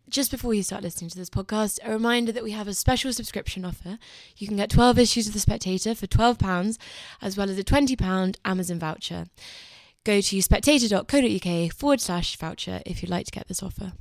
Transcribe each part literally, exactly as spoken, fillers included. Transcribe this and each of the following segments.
just before you start listening to this podcast, a reminder that we have a special subscription offer. You can get twelve issues of The Spectator for twelve pounds, as well as a twenty pounds Amazon voucher. Go to spectator.co.uk forward slash voucher if you'd like to get this offer.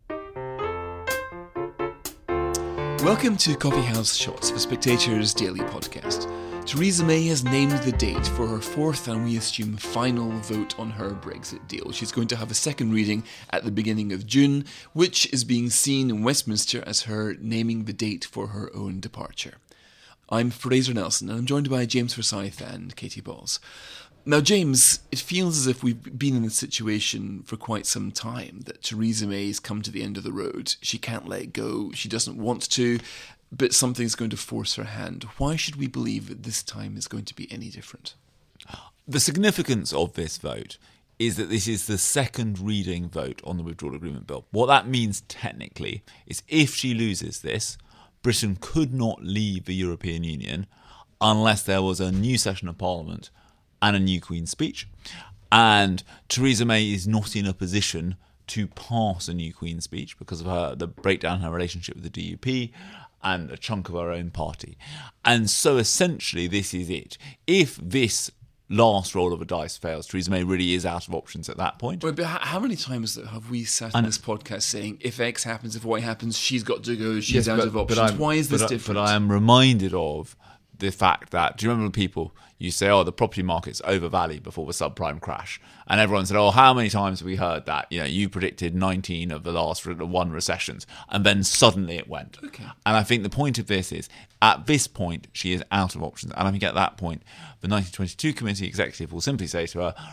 Welcome to Coffee House Shots, the Spectator's daily podcast. Theresa May has named the date for her fourth and we assume final vote on her Brexit deal. She's going to have a second reading at the beginning of June, which is being seen in Westminster as her naming the date for her own departure. I'm Fraser Nelson and I'm joined by James Forsyth and Katie Balls. Now, James, it feels as if we've been in this situation for quite some time, that Theresa May has come to the end of the road. She can't let go, she doesn't want to, but something's going to force her hand. Why should we believe that this time is going to be any different? The significance of this vote is that this is the second reading vote on the withdrawal agreement bill. What that means technically is if she loses this, Britain could not leave the European Union unless there was a new session of Parliament and a new Queen's speech. And Theresa May is not in a position to pass a new Queen's speech because of her the breakdown in her relationship with the D U P and a chunk of her own party. And so essentially this is it. If this last roll of a dice fails, Theresa May really is out of options at that point. Wait, but how many times have we sat in this podcast saying, if X happens, if Y happens, she's got to go, she's yes, out but, of options? Why is this but different? But I am reminded of the fact that, do you remember people, you say, oh, the property market's overvalued before the subprime crash. And everyone said, oh, how many times have we heard that? You know, you predicted nineteen of the last one recessions. And then suddenly it went. Okay. And I think the point of this is, at this point, she is out of options. And I think at that point, the nineteen twenty-two committee executive will simply say to her,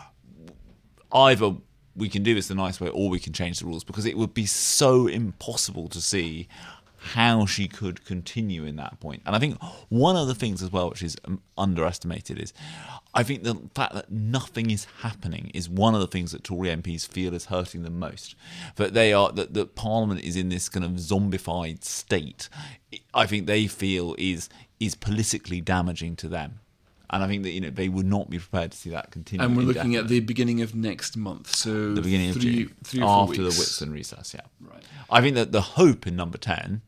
either we can do this the nice way or we can change the rules, because it would be so impossible to see how she could continue in that point. And I think one of the things as well which is underestimated is I think the fact that nothing is happening is one of the things that Tory M Ps feel is hurting them most. That they are that, that Parliament is in this kind of zombified state, I think they feel is is politically damaging to them. And I think that, you know, they would not be prepared to see that continue. And we're looking at the beginning of next month, so the beginning three, of June, three or four after weeks. the Whitsun recess. Yeah, right. I think that the hope in number ten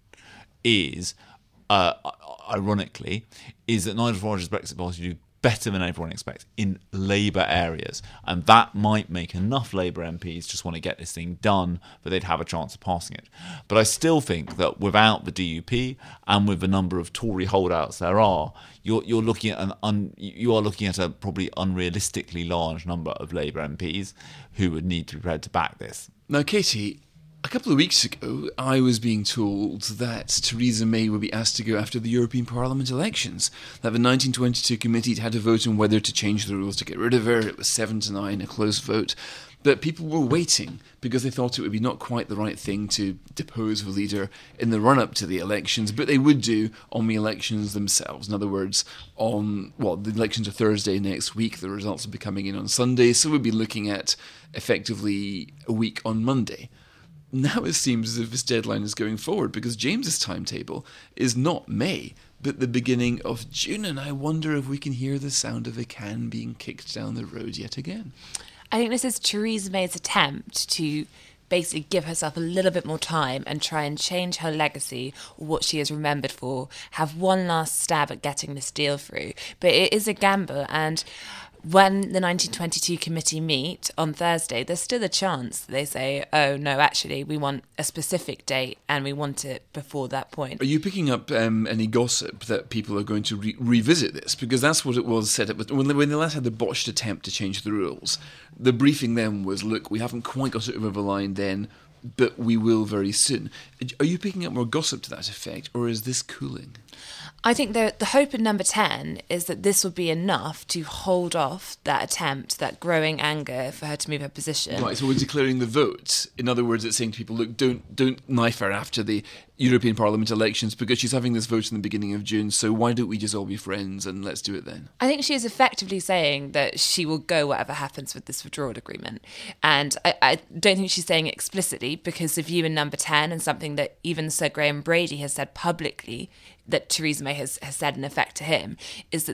is, uh, ironically, is that Nigel Farage's Brexit Party do better than everyone expects in Labour areas, and that might make enough Labour M Ps just want to get this thing done that they'd have a chance of passing it. But I still think that without the D U P and with the number of Tory holdouts there are, you're you're looking at an un, you are looking at a probably unrealistically large number of Labour M Ps who would need to be prepared to back this. Now, Katie, a couple of weeks ago, I was being told that Theresa May would be asked to go after the European Parliament elections, that the nineteen twenty-two committee had to vote on whether to change the rules to get rid of her. It was seven to nine, a close vote. But people were waiting because they thought it would be not quite the right thing to depose the leader in the run-up to the elections, but they would do on the elections themselves. In other words, on, well, the elections are Thursday next week, the results will be coming in on Sunday, so we'll be looking at effectively a week on Monday. Now it seems as if this deadline is going forward because James's timetable is not May, but the beginning of June, and I wonder if we can hear the sound of a can being kicked down the road yet again. I think this is Theresa May's attempt to basically give herself a little bit more time and try and change her legacy, or what she is remembered for, have one last stab at getting this deal through. But it is a gamble, and when the nineteen twenty-two committee meet on Thursday, there's still a chance that they say, oh, no, actually, we want a specific date and we want it before that point. Are you picking up um, any gossip that people are going to re- revisit this? Because that's what it was set up with. When they, when they last had the botched attempt to change the rules, the briefing then was, look, we haven't quite got it over the line then, but we will very soon. Are you picking up more gossip to that effect, or is this cooling? I think the the hope in number ten is that this will be enough to hold off that attempt, that growing anger for her to move her position. Right, so we're declaring the vote. In other words, it's saying to people, look, don't don't knife her after the European Parliament elections because she's having this vote in the beginning of June, so why don't we just all be friends and let's do it then? I think she is effectively saying that she will go whatever happens with this withdrawal agreement. And I, I don't think she's saying it explicitly, because the view in number ten, and something that even Sir Graham Brady has said publicly, that Theresa May has, has said in effect to him, is that the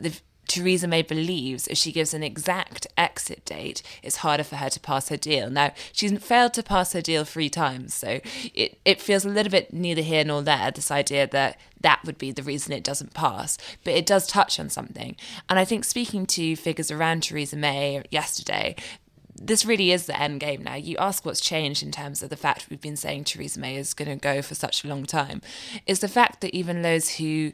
Theresa May believes if she gives an exact exit date, it's harder for her to pass her deal. Now, she's failed to pass her deal three times, so it, it feels a little bit neither here nor there, this idea that that would be the reason it doesn't pass. But it does touch on something. And I think speaking to figures around Theresa May yesterday, this really is the end game now. You ask what's changed in terms of the fact we've been saying Theresa May is going to go for such a long time, is the fact that even those who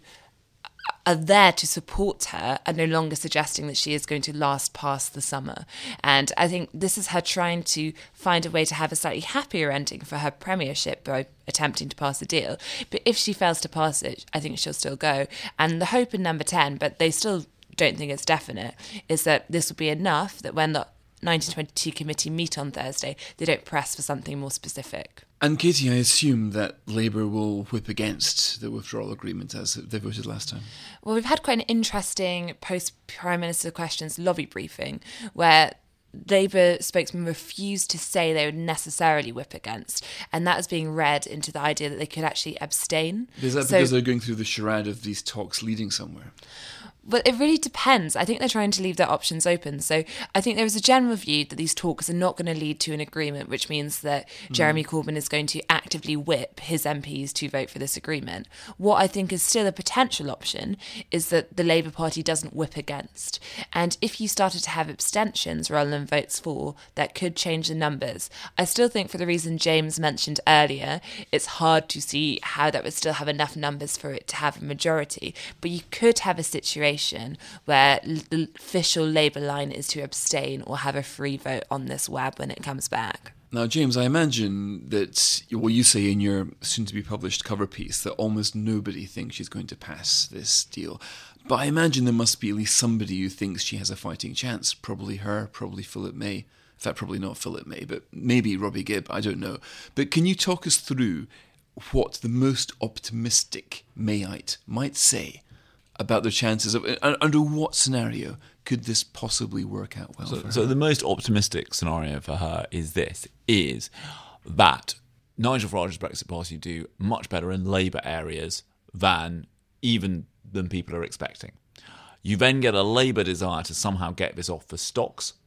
are there to support her are no longer suggesting that she is going to last past the summer. And I think this is her trying to find a way to have a slightly happier ending for her premiership by attempting to pass the deal. But if she fails to pass it, I think she'll still go. And the hope in number ten, but they still don't think it's definite, is that this will be enough that when the nineteen twenty-two committee meet on Thursday, they don't press for something more specific. And Katie, I assume that Labour will whip against the withdrawal agreement as they voted last time. Well, we've had quite an interesting post-Prime Minister Questions lobby briefing where Labour spokesman refused to say they would necessarily whip against, and that is being read into the idea that they could actually abstain. Is that So- because they're going through the charade of these talks leading somewhere? But it really depends. I think they're trying to leave their options open. So I think there is a general view that these talks are not going to lead to an agreement, which means that Jeremy Corbyn is going to actively whip his M Ps to vote for this agreement. What I think is still a potential option is that the Labour Party doesn't whip against. And if you started to have abstentions rather than votes for, that could change the numbers. I still think, for the reason James mentioned earlier, it's hard to see how that would still have enough numbers for it to have a majority. But you could have a situation where the official Labour line is to abstain or have a free vote on this web when it comes back. Now, James, I imagine that, well, you say in your soon-to-be-published cover piece that almost nobody thinks she's going to pass this deal. But I imagine there must be at least somebody who thinks she has a fighting chance. Probably her, probably Philip May. In fact, probably not Philip May, but maybe Robbie Gibb, I don't know. But can you talk us through what the most optimistic Mayite might say about their chances of, uh, under what scenario could this possibly work out well So, for her? so the most optimistic scenario for her is this, is that Nigel Farage's Brexit Party do much better in Labour areas than even than people are expecting. You then get a Labour desire to somehow get this off for stocks.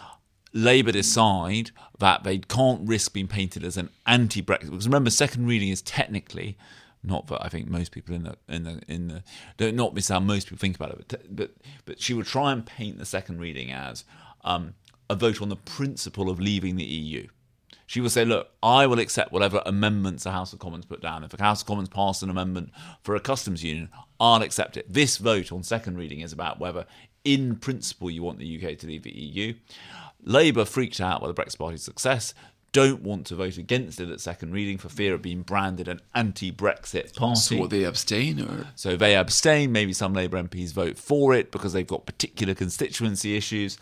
Labour decide that they can't risk being painted as an anti-Brexit, because remember, second reading is technically, not that I think most people in the in the in the don't not miss how most people think about it, but but, but she would try and paint the second reading as um, a vote on the principle of leaving the E U. She will say, look, I will accept whatever amendments the House of Commons put down. If the House of Commons pass an amendment for a customs union, I'll accept it. This vote on second reading is about whether, in principle, you want the U K to leave the E U. Labour freaked out by the Brexit Party's success, don't want to vote against it at second reading for fear of being branded an anti-Brexit party. So what, they abstain? Or So they abstain. Maybe some Labour M Ps vote for it because they've got particular constituency issues.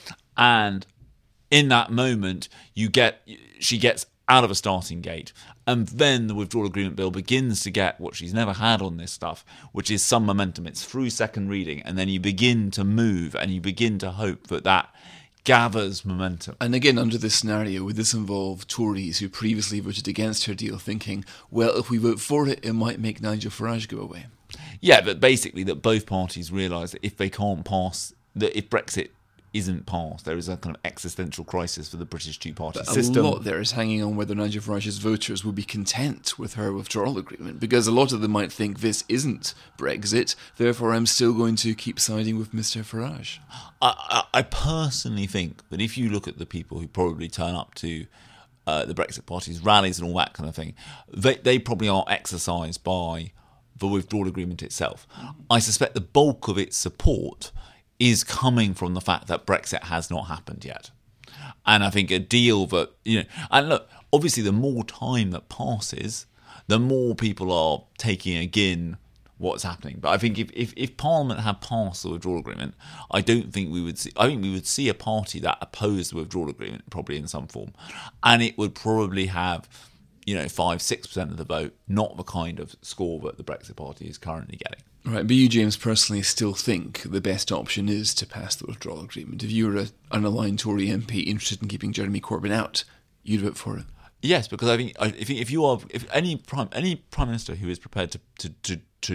And in that moment, you get she gets out of a starting gate. And then the withdrawal agreement bill begins to get what she's never had on this stuff, which is some momentum. It's through second reading. And then you begin to move and you begin to hope that that gathers momentum. And again, under this scenario, would this involve Tories who previously voted against her deal thinking, well, if we vote for it, it might make Nigel Farage go away? Yeah, but basically that both parties realise that if they can't pass, that if Brexit isn't passed, there is a kind of existential crisis for the British two-party But system. a lot there is hanging on whether Nigel Farage's voters will be content with her withdrawal agreement, because a lot of them might think this isn't Brexit, therefore I'm still going to keep siding with Mister Farage. I, I, I personally think that if you look at the people who probably turn up to uh, the Brexit Party's rallies and all that kind of thing, they, they probably are exercised by the withdrawal agreement itself. I suspect the bulk of its support is coming from the fact that Brexit has not happened yet. And I think a deal that, you know, and look, obviously the more time that passes, the more people are taking again what's happening. But I think if, if, if Parliament had passed the withdrawal agreement, I don't think we would see, I think we would see a party that opposed the withdrawal agreement probably in some form. And it would probably have, you know, five, six percent of the vote, not the kind of score that the Brexit Party is currently getting. Right, but you, James, personally still think the best option is to pass the withdrawal agreement. If you were a, an aligned Tory M P interested in keeping Jeremy Corbyn out, you'd vote for it. Yes, because I think I think if you are, if any prime any prime minister who is prepared to to to, to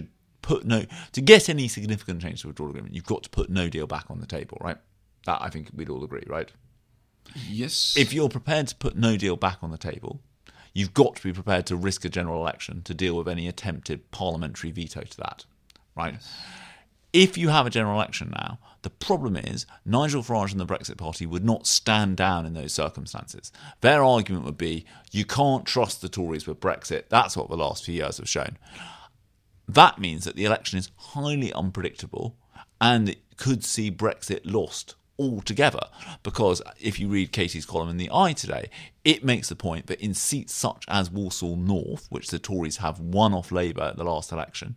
put no to get any significant change to the withdrawal agreement, you've got to put no deal back on the table, right? That I think we'd all agree, right? Yes. If you're prepared to put no deal back on the table, you've got to be prepared to risk a general election to deal with any attempted parliamentary veto to that, right? Yes. If you have a general election now, the problem is Nigel Farage and the Brexit Party would not stand down in those circumstances. Their argument would be, you can't trust the Tories with Brexit. That's what the last few years have shown. That means that the election is highly unpredictable and it could see Brexit lost altogether. Because if you read Katie's column in The Eye today, it makes the point that in seats such as Walsall North, which the Tories have won off Labour at the last election,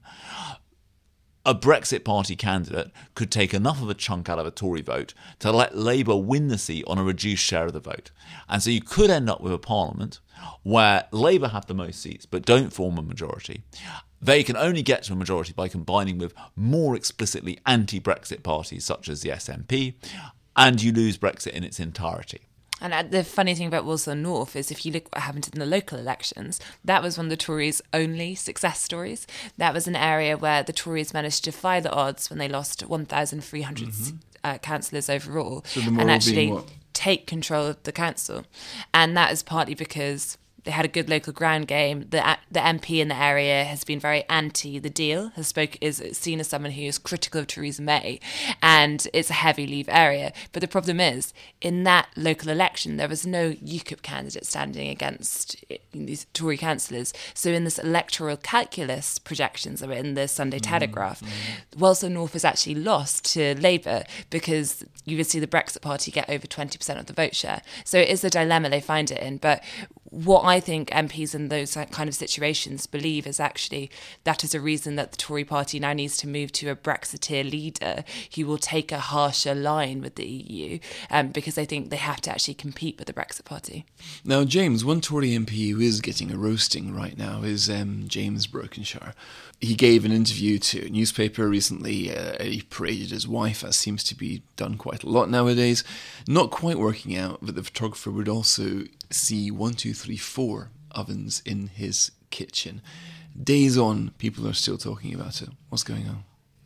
a Brexit Party candidate could take enough of a chunk out of a Tory vote to let Labour win the seat on a reduced share of the vote. And so you could end up with a parliament where Labour have the most seats but don't form a majority. They can only get to a majority by combining with more explicitly anti-Brexit parties such as the S N P, and you lose Brexit in its entirety. And the funny thing about Walsall North is if you look at what happened in the local elections, that was one of the Tories' only success stories. That was an area where the Tories managed to defy the odds when they lost one thousand three hundred mm-hmm. uh, councillors overall so and actually take control of the council. And that is partly because they had a good local ground game. The the M P in the area has been very anti the deal, has spoke is seen as someone who is critical of Theresa May, and it's a heavy Leave area. But the problem is, in that local election, there was no UKIP candidate standing against these Tory councillors. So in this electoral calculus projections that were in the Sunday mm, Telegraph, mm. Walsall North was actually lost to Labour because you would see the Brexit Party get over twenty percent of the vote share. So it is a dilemma they find it in. But what I think M Ps in those kind of situations believe is actually that is a reason that the Tory party now needs to move to a Brexiteer leader who will take a harsher line with the E U, um, because they think they have to actually compete with the Brexit party. Now, James, one Tory M P who is getting a roasting right now is um, James Brokenshire. He gave an interview to a newspaper recently. Uh, he paraded his wife, as seems to be done quite a lot nowadays. Not quite working out, but the photographer would also see one, two, three, four ovens in his kitchen. Days on, people are still talking about it. What's going on?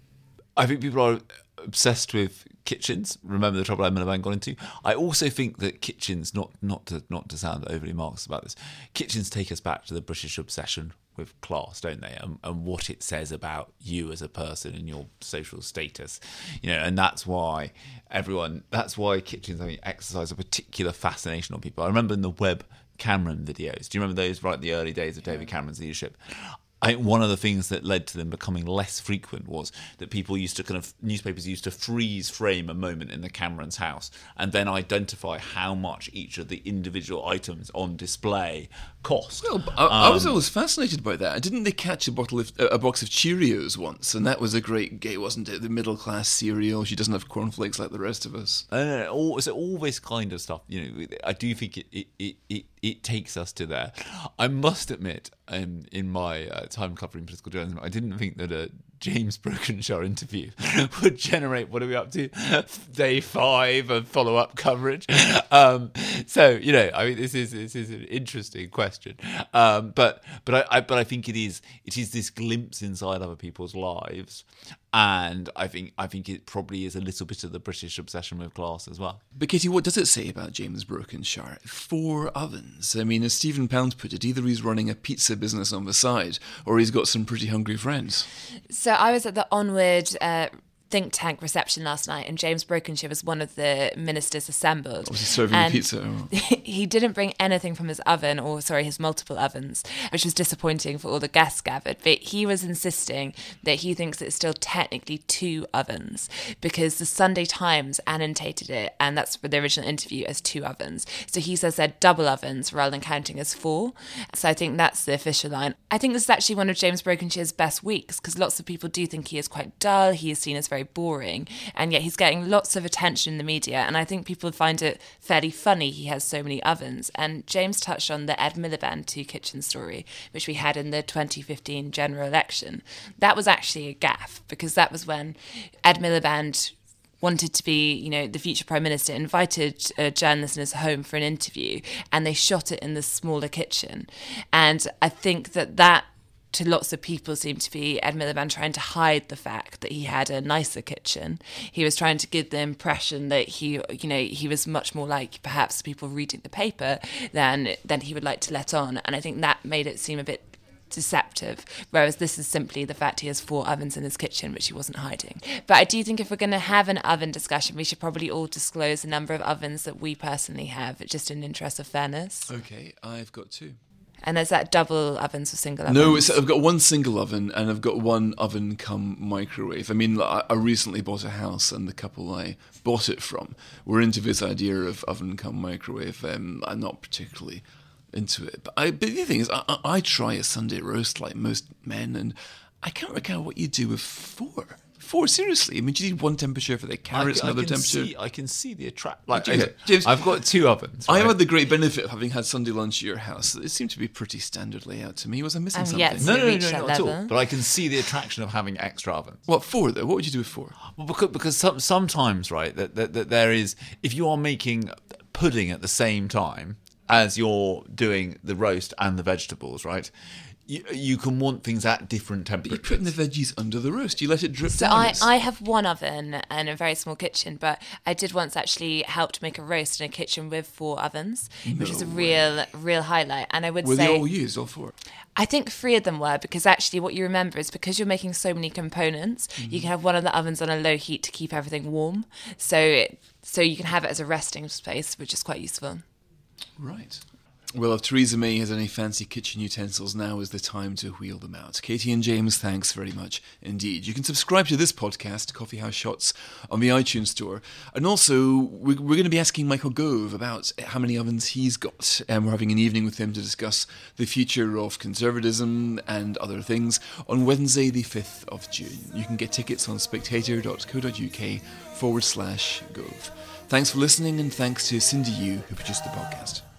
I think people are obsessed with kitchens. Remember the trouble Ed Miliband got into? I also think that kitchens, not not to not to sound overly Marxist about this, kitchens take us back to the British obsession with class, don't they? And, and what it says about you as a person and your social status, you know. And that's why everyone, that's why kitchens, I mean, exercise a particular fascination on people. I remember in the Webb Cameron videos. Do you remember those right at the early days of David Cameron's leadership? I think one of the things that led to them becoming less frequent was that people used to kind of, newspapers used to freeze frame a moment in the Cameron's house and then identify how much each of the individual items on display cost. Well, I, I was always fascinated by that. Didn't they catch a bottle of a box of Cheerios once? And that was a great gay, wasn't it? The middle class cereal. She doesn't have cornflakes like the rest of us. Uh, all, so all this kind of stuff. You know, I do think it it it, it, it takes us to there. I must admit, um, in my uh, time covering political journalism, I didn't think that a James Brokenshire interview would generate, what are we up to, day five of follow-up coverage. Um, so, you know, I mean, this is this is an interesting question, um, but but I, I but I think it is it is this glimpse inside other people's lives, and I think I think it probably is a little bit of the British obsession with class as well. But Katie, what does it say about James Brokenshire? Four ovens. I mean, as Stephen Pound put it, either he's running a pizza business on the side, or he's got some pretty hungry friends. So I was at the Onward uh, think tank reception last night, and James Brokenshire was one of the ministers assembled. Was he serving and the pizza? He didn't bring anything from his oven, or sorry, his multiple ovens, which was disappointing for all the guests gathered. But he was insisting that he thinks it's still technically two ovens because the Sunday Times annotated it, and that's for the original interview, as two ovens. So he says they're double ovens rather than counting as four. So I think that's the official line. I think this is actually one of James Brokenshire's best weeks because lots of people do think he is quite dull. He is seen as very boring, and yet he's getting lots of attention in the media, and I think people find it fairly funny he has so many ovens. And James touched on the Ed Miliband two kitchen story, which we had in the twenty fifteen general election. That was actually a gaffe because that was when Ed Miliband wanted to be, you know, the future Prime Minister, invited a journalist in his home for an interview, and they shot it in the smaller kitchen. And I think that that to lots of people seemed to be Ed Miliband trying to hide the fact that he had a nicer kitchen. He was trying to give the impression that he, you know, he was much more like perhaps people reading the paper than than he would like to let on. And I think that made it seem a bit deceptive, whereas this is simply the fact he has four ovens in his kitchen, which he wasn't hiding. But I do think if we're going to have an oven discussion, we should probably all disclose the number of ovens that we personally have, just in the interest of fairness. Okay, I've got two. And is that double ovens or single ovens? No, it's, I've got one single oven and I've got one oven come microwave. I mean, I, I recently bought a house and the couple I bought it from were into this idea of oven come microwave. Um, I'm not particularly into it. But, I, but the thing is, I, I, I try a Sunday roast like most men, and I can't work out what you do with four. Four, seriously. I mean, do you need one temperature for the carrots, I, I another can temperature? See, I can see the attract. Like, James, okay, James, I've got two ovens. I right? had the great benefit of having had Sunday lunch at your house. It seemed to be pretty standard layout to me. Was I missing Um, something? yes. No, no, no, reach no, that not at all. level. But I can see the attraction of having extra ovens. What, four though? What would you do with four? Well, because, because some, sometimes, right, that, that, that there is, if you are making pudding at the same time as you're doing the roast and the vegetables, right, you, you can want things at different But you're temperatures. putting the veggies under the roast. You let it drip So down. I, It's- I have one oven and a very small kitchen, but I did once actually help to make a roast in a kitchen with four ovens, which is a No real, real highlight. And I would Were say... they all used, all four? I think three of them were, because actually what you remember is because you're making so many components, Mm-hmm. you can have one of the ovens on a low heat to keep everything warm. So so you can have it as a resting space, which is quite useful. Right. Well, if Theresa May has any fancy kitchen utensils, now is the time to wheel them out. Katie and James, thanks very much indeed. You can subscribe to this podcast, Coffee House Shots, on the iTunes Store. And also, we're, we're going to be asking Michael Gove about how many ovens he's got. And we're having an evening with him to discuss the future of conservatism and other things on Wednesday, the fifth of June. You can get tickets on spectator.co.uk forward slash Gove. Thanks for listening, and thanks to Cindy Yu, who produced the podcast.